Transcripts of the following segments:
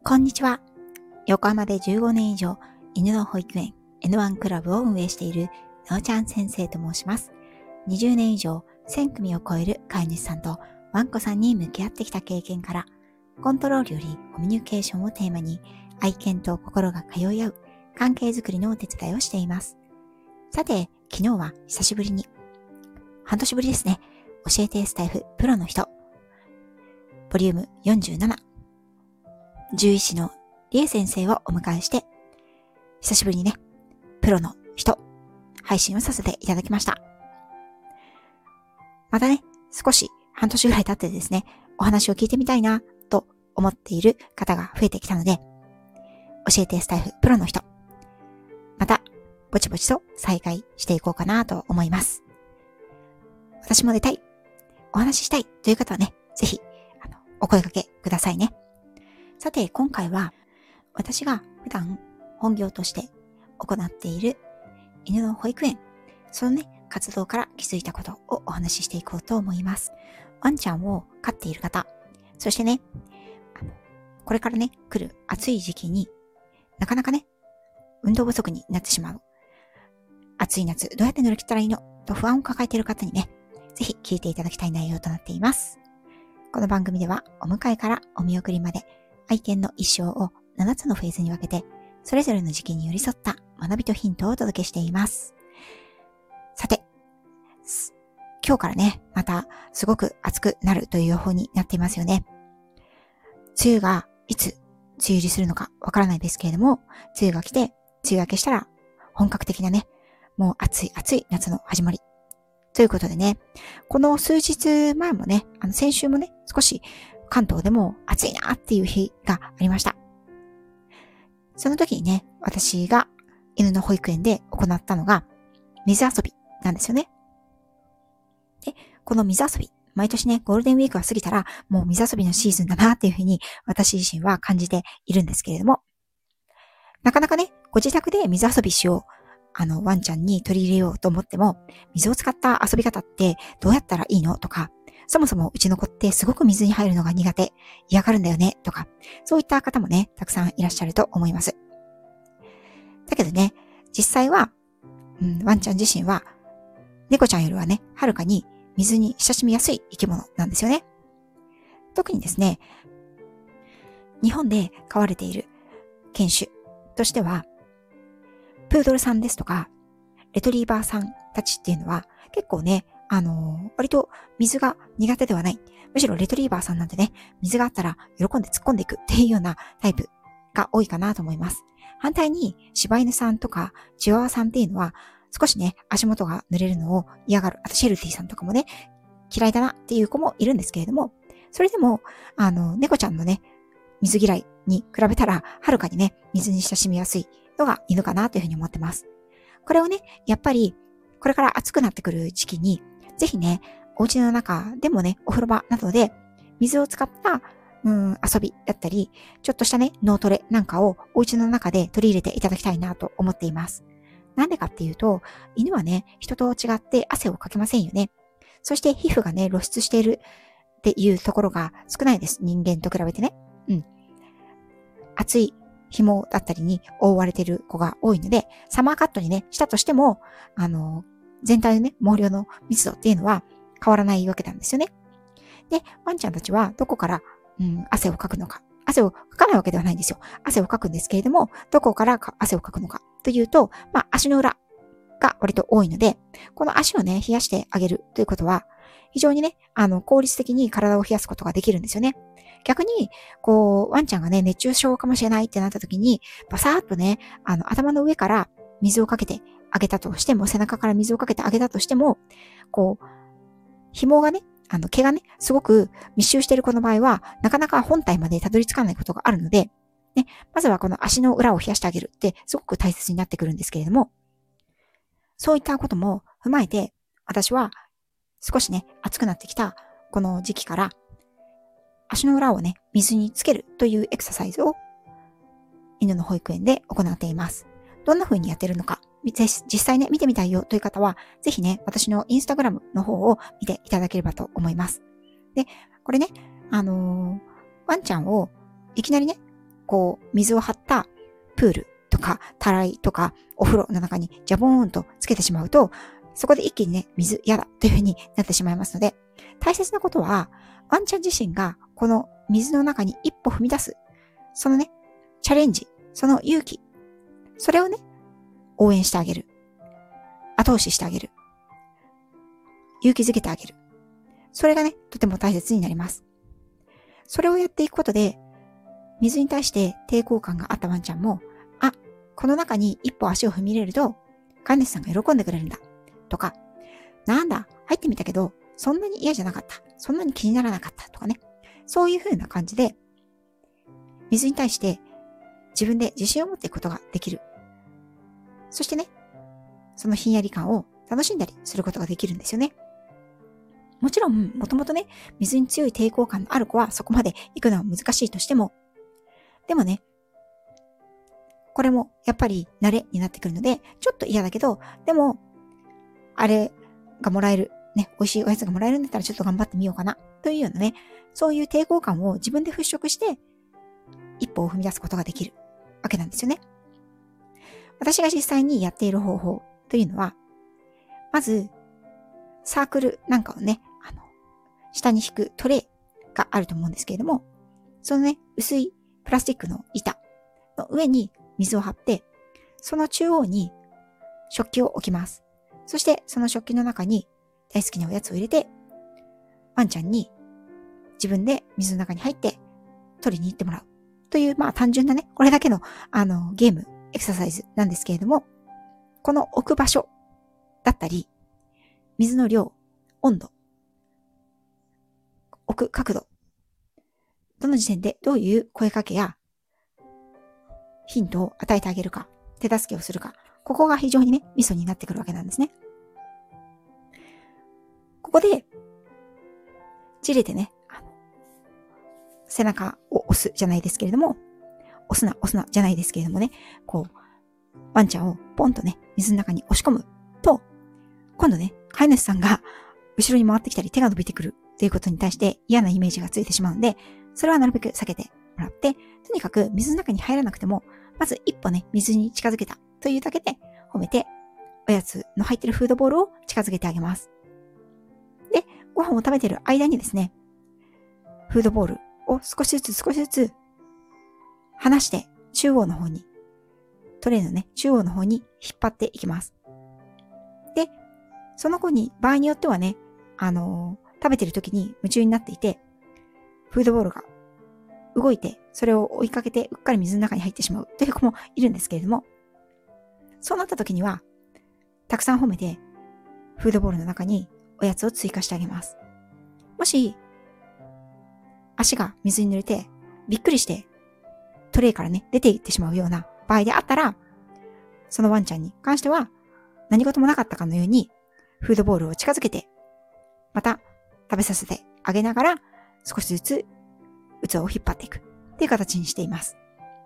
こんにちは。横浜で15年以上犬の保育園 N1 クラブを運営しているなおちゃん先生と申します。20年以上1000組を超える飼い主さんとワンコさんに向き合ってきた経験から、コントロールよりコミュニケーションをテーマに愛犬と心が通い合う関係づくりのお手伝いをしています。さて、昨日は久しぶりに、半年ぶりですね、教えてスタイフプロの人ボリューム47、獣医師のりえ先生をお迎えして、久しぶりにね、プロの人、配信をさせていただきました。またね、少し半年ぐらい経ってですね、お話を聞いてみたいなと思っている方が増えてきたので、教えてスタイフプロの人、またぼちぼちと再開していこうかなと思います。私も出たい、お話ししたいという方はね、ぜひお声掛けくださいね。さて、今回は私が普段本業として行っている犬の保育園、そのね、活動から気づいたことをお話ししていこうと思います。ワンちゃんを飼っている方、そしてね、これからね、来る暑い時期になかなかね、運動不足になってしまう。暑い夏、どうやって乗り切ったらいいのと不安を抱えている方にね、ぜひ聞いていただきたい内容となっています。この番組ではお迎えからお見送りまで愛犬の一生を7つのフェーズに分けて、それぞれの時期に寄り添った学びとヒントをお届けしています。さて、今日からね、またすごく暑くなるという予報になっていますよね。梅雨がいつ梅雨入りするのかわからないですけれども、梅雨が来て、梅雨明けしたら本格的なね、もう暑い夏の始まり。ということでね、この数日前もね、先週もね、少し関東でも暑いなっていう日がありました。その時にね、私が犬の保育園で行ったのが水遊びなんですよね。で、この水遊び、毎年ね、ゴールデンウィークが過ぎたらもう水遊びのシーズンだなっていうふうに私自身は感じているんですけれども、なかなかね、ご自宅で水遊びしよう。ワンちゃんに取り入れようと思っても、水を使った遊び方ってどうやったらいいのとか、そもそもうちの子ってすごく水に入るのが苦手、嫌がるんだよねとか、そういった方もね、たくさんいらっしゃると思います。だけどね、実際は、ワンちゃん自身は、猫ちゃんよりはね、はるかに水に親しみやすい生き物なんですよね。特にですね、日本で飼われている犬種としては、プードルさんですとか、レトリーバーさんたちっていうのは、結構ね、割と水が苦手ではない。むしろレトリーバーさんなんてね、水があったら喜んで突っ込んでいくっていうようなタイプが多いかなと思います。反対に、柴犬さんとか、チワワさんっていうのは、少しね、足元が濡れるのを嫌がる。あと、シェルティさんとかもね、嫌いだなっていう子もいるんですけれども、それでも、猫ちゃんのね、水嫌いに比べたら、はるかにね、水に親しみやすいのが犬かなというふうに思ってます。これをね、やっぱり、これから暑くなってくる時期に、ぜひね、お家の中でもね、お風呂場などで、水を使った遊びだったり、ちょっとしたね、脳トレなんかをお家の中で取り入れていただきたいなと思っています。なんでかっていうと、犬はね、人と違って汗をかけませんよね。そして皮膚がね、露出しているっていうところが少ないです。人間と比べてね。暑い紐だったりに覆われている子が多いので、サマーカットにね、したとしても、全体のね、毛量の密度っていうのは変わらないわけなんですよね。で、ワンちゃんたちはどこから、汗をかくのか。汗をかかないわけではないんですよ。汗をかくんですけれども、どこから汗をかくのかというと、足の裏が割と多いので、この足をね、冷やしてあげるということは、非常にね、効率的に体を冷やすことができるんですよね。逆に、ワンちゃんがね、熱中症かもしれないってなった時に、バサーっとね、頭の上から水をかけてあげたとしても、背中から水をかけてあげたとしても、紐がね、毛がね、すごく密集している子の場合は、なかなか本体までたどり着かないことがあるので、ね、まずはこの足の裏を冷やしてあげるってすごく大切になってくるんですけれども、そういったことも踏まえて、私は少しね、暑くなってきたこの時期から、足の裏をね、水につけるというエクササイズを犬の保育園で行っています。どんな風にやってるのか、実際ね、見てみたいよという方は、ぜひね、私のインスタグラムの方を見ていただければと思います。で、これね、ワンちゃんをいきなりね、 水を張ったプールとか、たらいとか、お風呂の中にジャボーンとつけてしまうと、そこで一気にね、水嫌だという風になってしまいますので、大切なことは、ワンちゃん自身がこの水の中に一歩踏み出す、そのね、チャレンジ、その勇気、それをね、応援してあげる。後押ししてあげる。勇気づけてあげる。それがね、とても大切になります。それをやっていくことで、水に対して抵抗感があったワンちゃんも、あ、この中に一歩足を踏み入れると、飼い主さんが喜んでくれるんだ。とか、なんだ、入ってみたけど、そんなに嫌じゃなかった。そんなに気にならなかった。とかね。そういう風な感じで、水に対して自分で自信を持っていくことができる。そしてね、そのひんやり感を楽しんだりすることができるんですよね。もちろん、もともとね、水に強い抵抗感のある子はそこまで行くのは難しいとしても、でもね、これもやっぱり慣れになってくるので、ちょっと嫌だけど、でも、あれがもらえる、ね、美味しいおやつがもらえるんだったらちょっと頑張ってみようかな、というようなね、そういう抵抗感を自分で払拭して、一歩を踏み出すことができるわけなんですよね。私が実際にやっている方法というのは、まず、サークルなんかをね、下に引くトレイがあると思うんですけれども、そのね、薄いプラスチックの板の上に水を張って、その中央に食器を置きます。そしてその食器の中に大好きなおやつを入れて、ワンちゃんに自分で水の中に入って取りに行ってもらう。という、単純なね、これだけのゲーム、エクササイズなんですけれども、この置く場所だったり、水の量、温度、置く角度、どの時点でどういう声かけやヒントを与えてあげるか、手助けをするか、ここが非常にね、ミソになってくるわけなんですね。ここで、じれてね、背中を押すじゃないですけれども、押すなじゃないですけれどもね、ワンちゃんをポンとね、水の中に押し込むと、今度ね、飼い主さんが後ろに回ってきたり手が伸びてくるということに対して嫌なイメージがついてしまうんで、それはなるべく避けてもらって、とにかく水の中に入らなくても、まず一歩ね、水に近づけたというだけで褒めて、おやつの入ってるフードボールを近づけてあげます。で、ご飯を食べてる間にですね、フードボールを少しずつ離して中央の方に、トレイのね、中央の方に引っ張っていきます。で、その子に場合によってはね、食べてる時に夢中になっていて、フードボールが動いて、それを追いかけてうっかり水の中に入ってしまうという子もいるんですけれども、そうなった時には、たくさん褒めて、フードボールの中におやつを追加してあげます。もし、足が水に濡れて、びっくりして、トレイからね、出ていってしまうような場合であったら、そのワンちゃんに関しては、何事もなかったかのように、フードボールを近づけて、また食べさせてあげながら、少しずつ器を引っ張っていくっていう形にしています。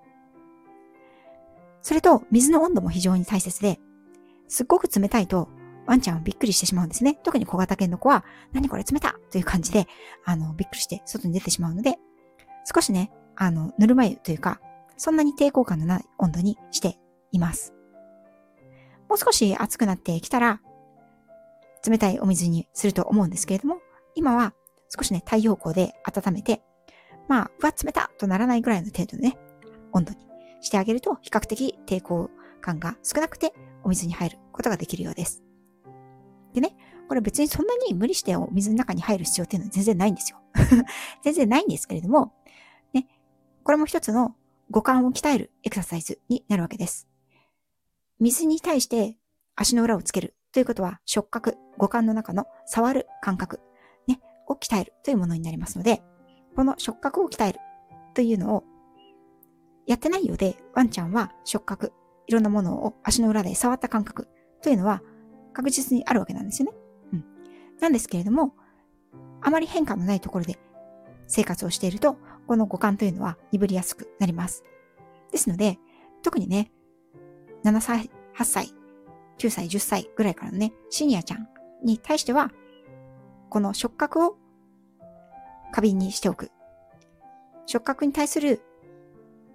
それと、水の温度も非常に大切で、すっごく冷たいと、ワンちゃんはびっくりしてしまうんですね。特に小型犬の子は、何これ冷たという感じで、びっくりして外に出てしまうので、少しね、ぬるま湯というか、そんなに抵抗感のない温度にしています。もう少し暑くなってきたら、冷たいお水にすると思うんですけれども、今は少しね、太陽光で温めて、うわ、冷たとならないぐらいの程度のね、温度にしてあげると、比較的抵抗感が少なくて、お水に入ることができるようです。でね、これ別にそんなに無理してお水の中に入る必要っていうのは全然ないんですよ。全然ないんですけれども、ね、これも一つの五感を鍛えるエクササイズになるわけです。水に対して足の裏をつけるということは触覚、五感の中の触る感覚、ね、を鍛えるというものになりますので、この触覚を鍛えるというのをやってないようで、ワンちゃんは触覚、いろんなものを足の裏で触った感覚というのは確実にあるわけなんですよね。なんですけれども、あまり変化のないところで生活をしていると、この五感というのは鈍りやすくなります。ですので、特にね、7歳、8歳、9歳、10歳ぐらいからのね、シニアちゃんに対しては、この触覚を過敏にしておく。触覚に対する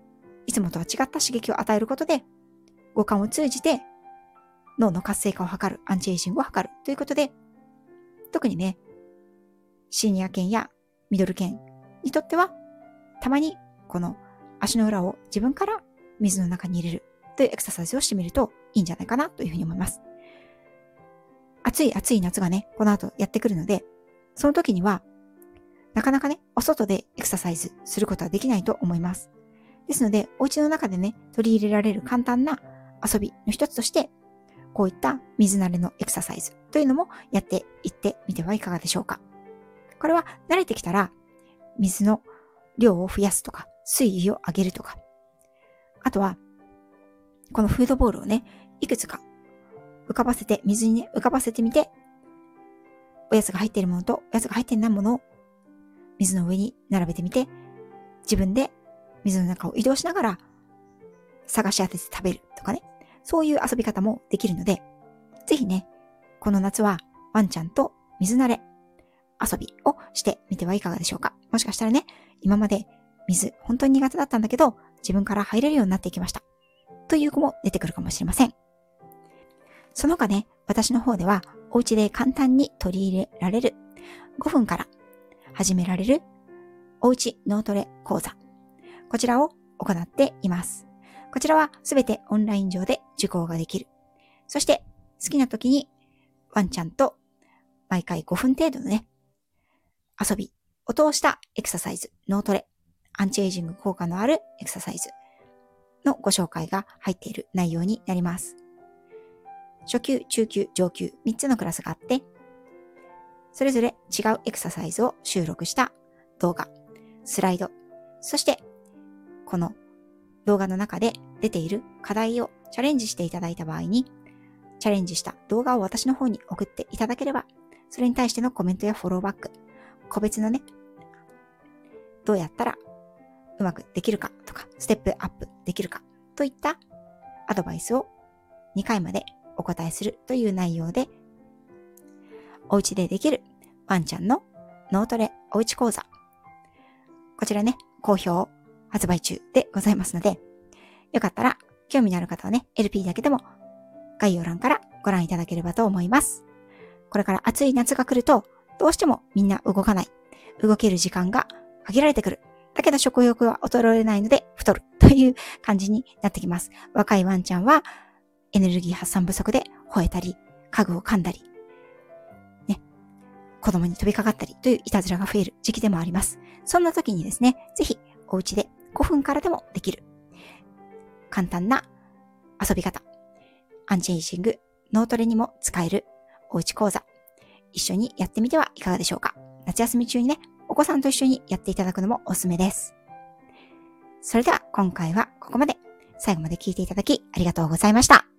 いつもとは違った刺激を与えることで、五感を通じて脳の活性化を図る、アンチエイジングを図るということで、特にね、シニア犬やミドル犬にとっては、たまにこの足の裏を自分から水の中に入れるというエクササイズをしてみるといいんじゃないかなというふうに思います。暑い暑い夏がね、この後やってくるので、その時には、なかなかね、お外でエクササイズすることはできないと思います。ですので、お家の中でね、取り入れられる簡単な遊びの一つとして、こういった水慣れのエクササイズというのもやっていってみてはいかがでしょうか。これは慣れてきたら、水の量を増やすとか、水位を上げるとか、あとは、このフードボールをね、いくつか浮かばせて、水にね、浮かばせてみて、おやつが入っているものとおやつが入っていないものを水の上に並べてみて、自分で水の中を移動しながら探し当てて食べるとかね、そういう遊び方もできるので、ぜひね、この夏はワンちゃんと水慣れ遊びをしてみてはいかがでしょうか。もしかしたらね、今まで水本当に苦手だったんだけど、自分から入れるようになっていきました。という子も出てくるかもしれません。その他ね、私の方ではお家で簡単に取り入れられる5分から始められるおうち脳トレ講座。こちらを行っています。こちらはすべてオンライン上で受講ができる。そして好きな時にワンちゃんと毎回5分程度のね、遊びを通したエクササイズ、脳トレ、アンチエイジング効果のあるエクササイズのご紹介が入っている内容になります。初級、中級、上級3つのクラスがあって、それぞれ違うエクササイズを収録した動画、スライド、そしてこの動画の中で出ている課題をチャレンジしていただいた場合に、チャレンジした動画を私の方に送っていただければ、それに対してのコメントやフォローバック、個別のね、どうやったらうまくできるかとか、ステップアップできるかといったアドバイスを2回までお答えするという内容で、お家でできるワンちゃんの脳トレおうち講座。こちらね、好評発売中でございますので、よかったら興味のある方はね、LP だけでも概要欄からご覧いただければと思います。これから暑い夏が来ると、どうしてもみんな動かない。動ける時間が限られてくる。だけど食欲は衰えないので太るという感じになってきます。若いワンちゃんはエネルギー発散不足で吠えたり、家具を噛んだり、ね、子供に飛びかかったりといういたずらが増える時期でもあります。そんな時にですね、ぜひお家で5分からでもできる簡単な遊び方、アンチエイジング、脳トレにも使えるおうち講座、一緒にやってみてはいかがでしょうか。夏休み中にね、お子さんと一緒にやっていただくのもおすすめです。それでは今回はここまで。最後まで聞いていただきありがとうございました。